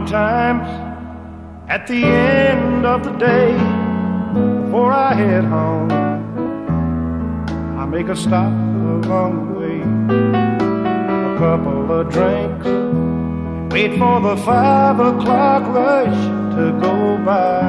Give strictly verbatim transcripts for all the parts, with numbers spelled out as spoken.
Sometimes at the end of the day, before I head home, I make a stop along the way, a couple of drinks, wait for the five o'clock rush to go by.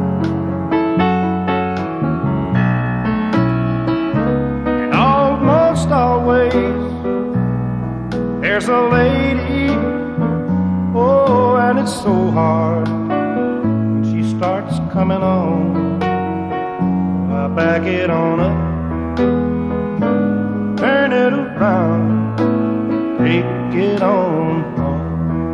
And almost always there's a lady, oh, and it's so hard when she starts coming on. I back it on up, turn it around, take it on home.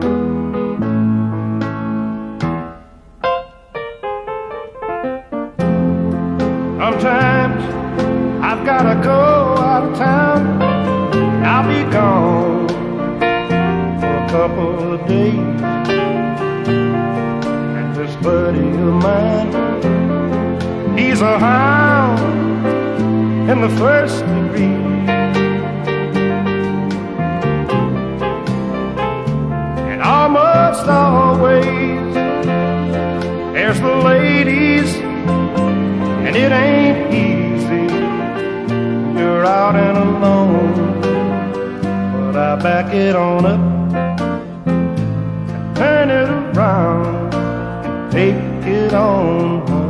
Sometimes I've gotta go out of town, I'll be gone for a couple of days. And this buddy of mine, he's a hound in the first degree. And almost always there's the ladies, and it ain't easy, you're out and alone. But I back it on up, turn it around, and take it on home.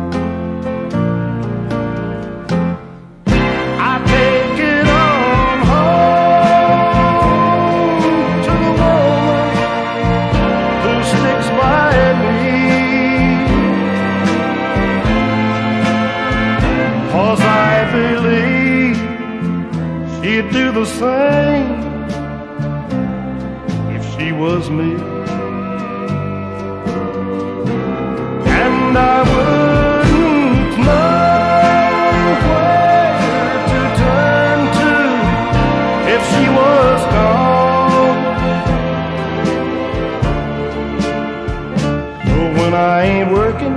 I take it on home to the woman who sticks by me, 'cause I believe she'd do the same if she was me. And I wouldn't know where to turn to if she was gone. So when I ain't working,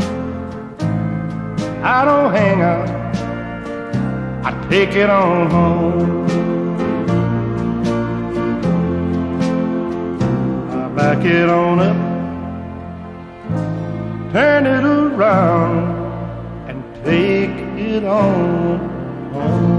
I don't hang out, I take it on home. I back it on up, turn it around, and take it on home.